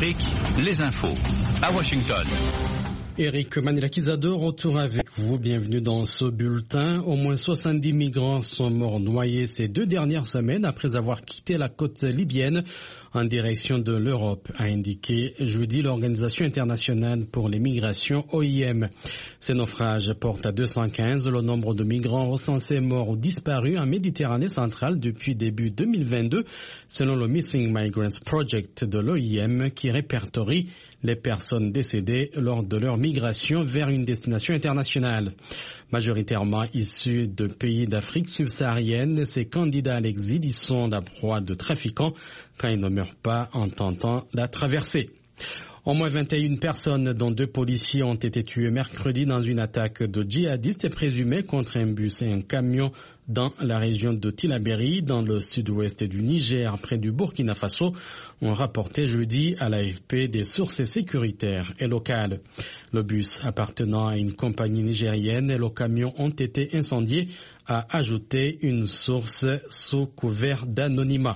Afrique, les infos. À Washington. Eric Manilakizado, retour avec vous. Bienvenue dans ce bulletin. Au moins 70 migrants sont morts noyés ces 2 dernières semaines après avoir quitté la côte libyenne en direction de l'Europe, a indiqué jeudi l'Organisation internationale pour les migrations OIM. Ces naufrages portent à 215 le nombre de migrants recensés morts ou disparus en Méditerranée centrale depuis début 2022, selon le Missing Migrants Project de l'OIM qui répertorie les personnes décédées lors de leur migration vers une destination internationale. Majoritairement issus de pays d'Afrique subsaharienne, ces candidats à l'exil y sont la proie de trafiquants quand ils ne meurent pas en tentant la traversée. Au moins 21 personnes, dont 2 policiers, ont été tués mercredi dans une attaque de djihadistes présumés contre un bus et un camion dans la région de Tillabéri, dans le sud-ouest du Niger, près du Burkina Faso, ont rapporté jeudi à l'AFP des sources sécuritaires et locales. Le bus appartenant à une compagnie nigérienne et le camion ont été incendiés, a ajouté une source sous couvert d'anonymat.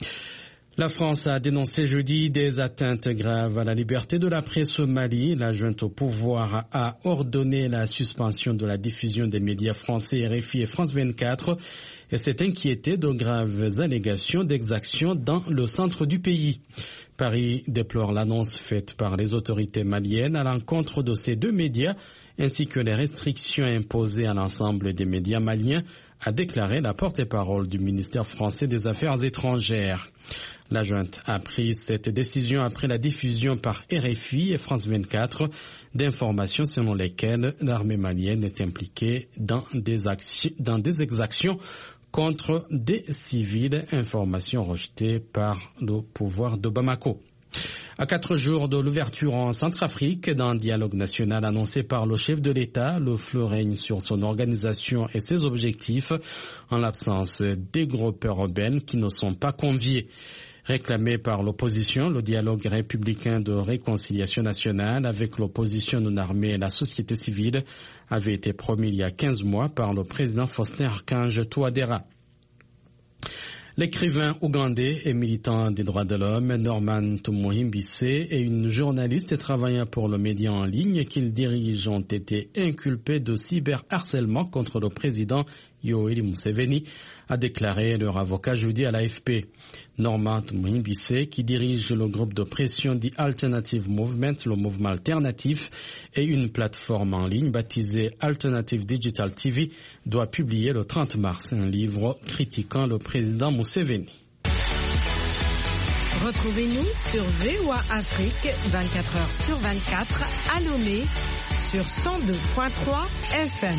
La France a dénoncé jeudi des atteintes graves à la liberté de la presse au Mali. La junte au pouvoir a ordonné la suspension de la diffusion des médias français RFI et France 24 et s'est inquiété de graves allégations d'exactions dans le centre du pays. Paris déplore l'annonce faite par les autorités maliennes à l'encontre de ces 2 médias ainsi que les restrictions imposées à l'ensemble des médias maliens, a déclaré la porte-parole du ministère français des Affaires étrangères. La junte a pris cette décision après la diffusion par RFI et France 24 d'informations selon lesquelles l'armée malienne est impliquée dans des exactions contre des civils, informations rejetées par le pouvoir de Bamako. À 4 jours de l'ouverture en Centrafrique d'un dialogue national annoncé par le chef de l'État, le flou règne sur son organisation et ses objectifs en l'absence des groupes rebelles qui ne sont pas conviés. Réclamé par l'opposition, le dialogue républicain de réconciliation nationale avec l'opposition non armée et la société civile avait été promis il y a 15 mois par le président Faustin Archange Touadéra. L'écrivain ougandais et militant des droits de l'homme Norman Tumwein-Bissé et une journaliste travaillant pour le média en ligne qu'il dirige ont été inculpés de cyberharcèlement contre le président Yoweri Museveni, a déclaré leur avocat jeudi à l'AFP. Norman Tumwein-Bissé, qui dirige le groupe de pression The Alternative Movement, le mouvement alternatif, et une plateforme en ligne baptisée Alternative Digital TV, doit publier le 30 mars un livre critiquant le président Museveni. Retrouvez-nous sur VOA Afrique 24h/24 à Lomé sur 102.3 FM.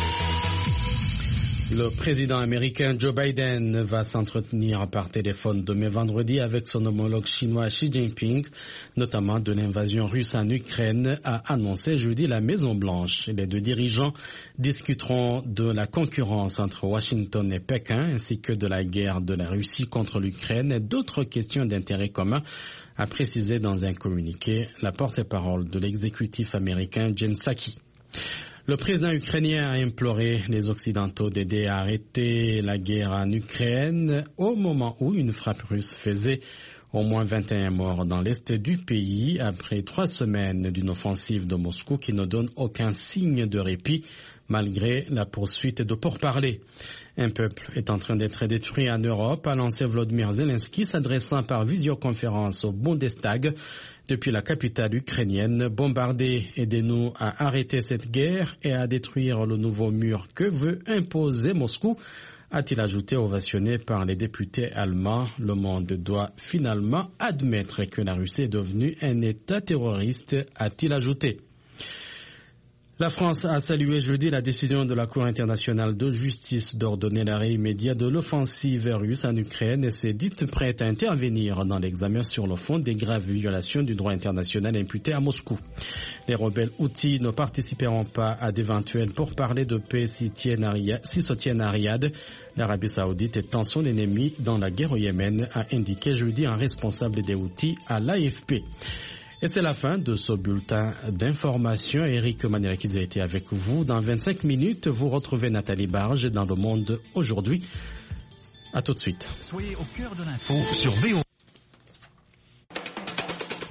Le président américain Joe Biden va s'entretenir par téléphone demain vendredi avec son homologue chinois Xi Jinping, notamment de l'invasion russe en Ukraine, a annoncé jeudi la Maison-Blanche. Les 2 dirigeants discuteront de la concurrence entre Washington et Pékin, ainsi que de la guerre de la Russie contre l'Ukraine et d'autres questions d'intérêt commun, a précisé dans un communiqué la porte-parole de l'exécutif américain Jen Psaki. Le président ukrainien a imploré les Occidentaux d'aider à arrêter la guerre en Ukraine au moment où une frappe russe faisait au moins 21 morts dans l'est du pays après 3 semaines d'une offensive de Moscou qui ne donne aucun signe de répit malgré la poursuite de pourparlers. Un peuple est en train d'être détruit en Europe, a lancé Volodymyr Zelensky s'adressant par visioconférence au Bundestag depuis la capitale ukrainienne. Bombardez, aidez-nous à arrêter cette guerre et à détruire le nouveau mur que veut imposer Moscou, a-t-il ajouté, ovationné par les députés allemands. Le monde doit finalement admettre que la Russie est devenue un État terroriste, a-t-il ajouté. La France a salué jeudi la décision de la Cour internationale de justice d'ordonner l'arrêt immédiat de l'offensive russe en Ukraine et s'est dite prête à intervenir dans l'examen sur le fond des graves violations du droit international imputées à Moscou. Les rebelles houthis ne participeront pas à d'éventuels pourparlers de paix s'ils se tiennent à Riyad. L'Arabie saoudite étant son ennemi dans la guerre au Yémen, a indiqué jeudi un responsable des Houthis à l'AFP. Et c'est la fin de ce bulletin d'information. Eric Manilakizado a été avec vous. Dans 25 minutes, vous retrouvez Nathalie Barge dans Le Monde aujourd'hui. À tout de suite. Soyez au cœur de l'info sur VOA.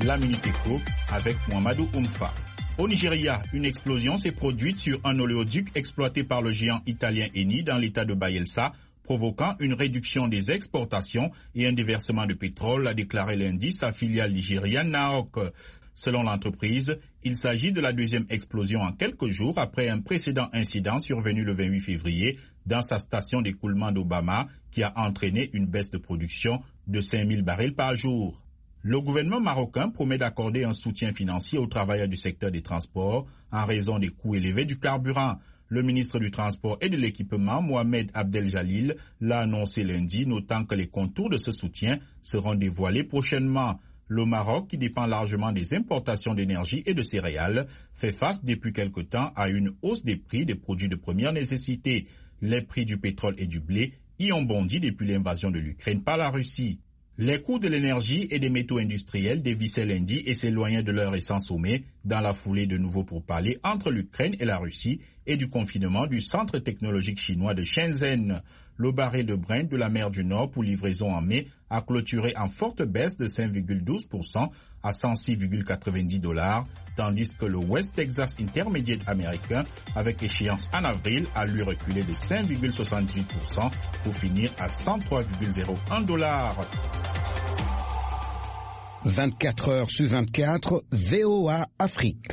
La Minute Éco avec Mohamedou Oumfa. Au Nigeria, une explosion s'est produite sur un oléoduc exploité par le géant italien Eni dans l'état de Bayelsa, provoquant une réduction des exportations et un déversement de pétrole, a déclaré lundi sa filiale nigériane NAOC. Selon l'entreprise, il s'agit de la deuxième explosion en quelques jours après un précédent incident survenu le 28 février dans sa station d'écoulement d'Obama qui a entraîné une baisse de production de 5000 barils par jour. Le gouvernement marocain promet d'accorder un soutien financier aux travailleurs du secteur des transports en raison des coûts élevés du carburant. Le ministre du Transport et de l'Équipement, Mohamed Abdel Jalil, l'a annoncé lundi, notant que les contours de ce soutien seront dévoilés prochainement. Le Maroc, qui dépend largement des importations d'énergie et de céréales, fait face depuis quelque temps à une hausse des prix des produits de première nécessité. Les prix du pétrole et du blé y ont bondi depuis l'invasion de l'Ukraine par la Russie. Les coûts de l'énergie et des métaux industriels dévissaient lundi et s'éloignaient de leur récent sommet dans la foulée de nouveaux pourparlers entre l'Ukraine et la Russie et du confinement du centre technologique chinois de Shenzhen. Le baril de Brent de la mer du Nord pour livraison en mai a clôturé en forte baisse de 5,12% à 106,90$, tandis que le West Texas Intermediate américain, avec échéance en avril, a lui reculé de 5,78% pour finir à 103,01$. 24 heures sur 24, VOA Afrique.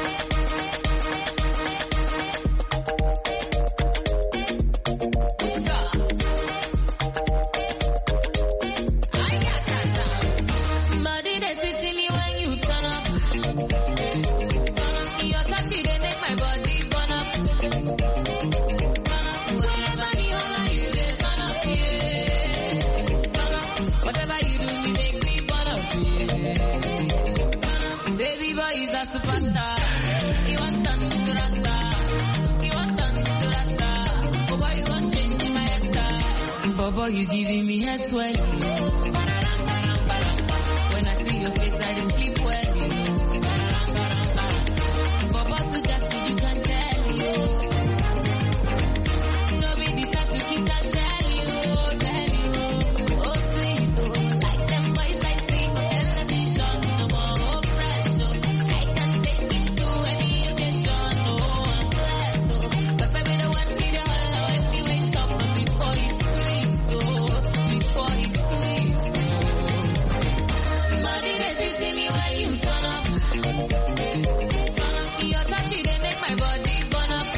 You giving me head swelling. When I see your face, I just sleep well. Baba to just you can tell you. No be the type to kiss and tell you. Oh sweet, oh, like them boys I see for television. No more pressure. I can take it to any occasion. Oh, I'm blessed, oh, 'cause I be the one need a hello anyway. Stop before you sleep. Before he sleeps, body they sweet me when you turn up. Your touch they make my body burn up.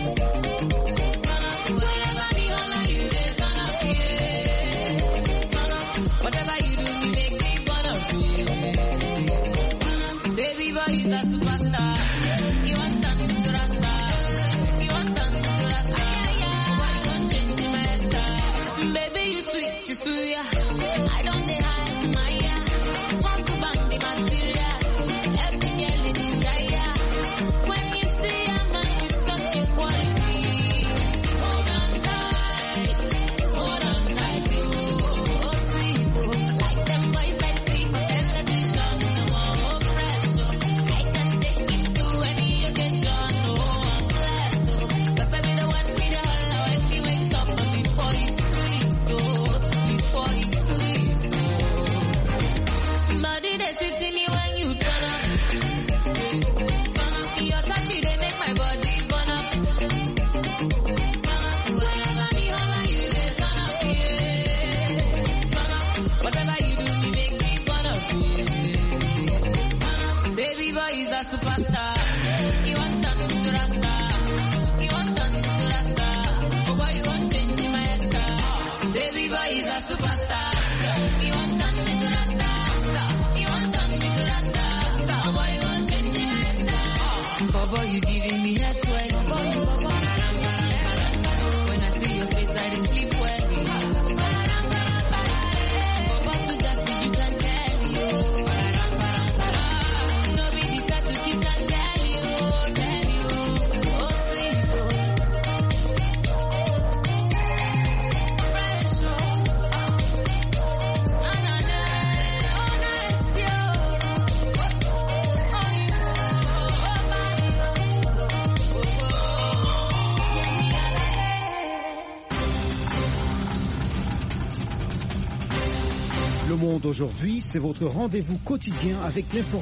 Wherever me holler you they turn up, yeah. Whatever you do me make me burn up, yeah. Baby boy is a superstar. You want turn to Rasta. You want turn to Rasta. Why you want change my style? Baby you sweet. I don't hide my ear. Want to bang the material. Every girl in desire. When you see a man with such equality, hold on tight, you. Oh sweet, oh, like them boys I see for television. No more pressure. I can take it to any occasion. Oh, I'm blessed, oh, 'cause I be the one with the hello anyway. Stop before you sleep, so. Before he sleeps, body they sweet me when you turn up. Your touch they make my body burn up. Wherever me holler you they turn up, yeah. Whatever you do me make me burn up, yeah. Baby boy is a superstar. You want turn to Rasta. You want turn to Rasta. Oh boy you want change my style. Baby boy is a superstar. You want turn me to Rasta. You want turn me to Rasta. Oh boy you want change my style. Baba you giving me head swelling. When I see your face I just sleep well. Baba to just you can tell you. No be the type to kiss and tell you. Oh sweet, oh. Monde aujourd'hui, c'est votre rendez-vous quotidien avec l'information.